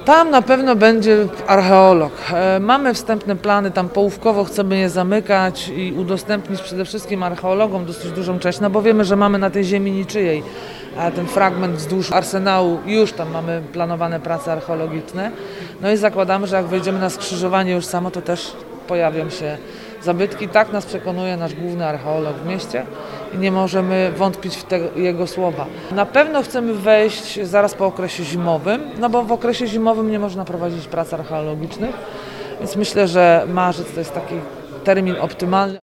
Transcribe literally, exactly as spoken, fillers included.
Tam na pewno będzie archeolog. E, Mamy wstępne plany, tam połówkowo chcemy je zamykać i udostępnić przede wszystkim archeologom dosyć dużą część, no bo wiemy, że mamy na tej ziemi niczyjej a ten fragment wzdłuż Arsenału, już tam mamy planowane prace archeologiczne. No i zakładamy, że jak wejdziemy na skrzyżowanie już samo, to też pojawią się zabytki. Tak nas przekonuje nasz główny archeolog w mieście i nie możemy wątpić w te jego słowa. Na pewno chcemy wejść zaraz po okresie zimowym, no bo w okresie zimowym nie można prowadzić prac archeologicznych, więc myślę, że marzec to jest taki termin optymalny.